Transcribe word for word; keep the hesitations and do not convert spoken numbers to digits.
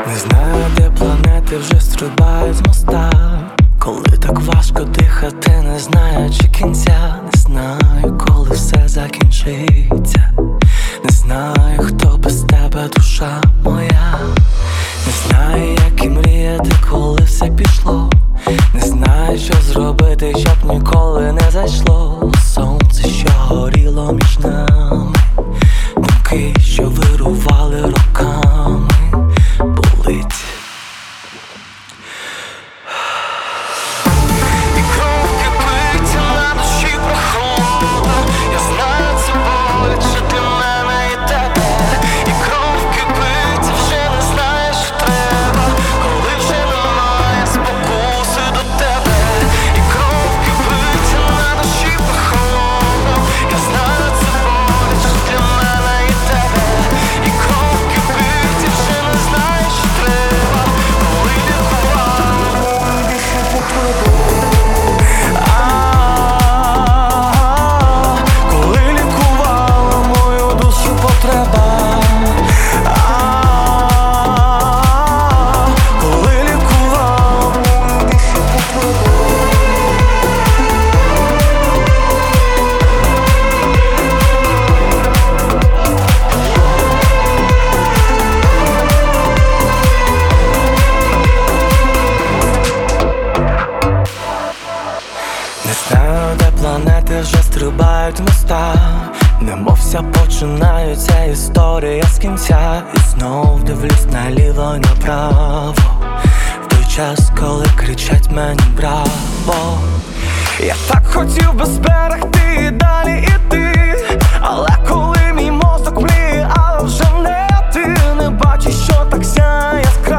Не знаю, де планети вже стрибають з моста. Коли так важко дихати, не знаючи кінця. Не знаю, коли все закінчиться. Не знаю, хто без тебе, душа моя. Не знаю, як і мріяти, коли все пішло. Не знаю, що зробити, щоб ніколи не зайшло сонце, що горіло між нами. Думки, що вирували роками, болить. І кров кипить, на душі прохолода. Я знаю, це боляче для мене і тебе. І кров кипить, вже не знаєш, що треба, коли вже немає спокуси до тебе. І кров кипить, на душі прохолода. Я знаю, це боляче для мене і тебе. І кров кипить, вже не знаєш, що треба, коли лікувати більше потребу. Коли лікувала мою душу потреба. Коли лікувала мою душу потреба. Не знаю, де планети вже стрибають моста. Немовся починається історія з кінця. І знов дивлюсь наліво й направо, в той час, коли кричать мені браво. Я так хотів би зберегти і далі іти, але коли мій мозок мріє, але вже не ти. Не бачиш, що так сяє яскраво.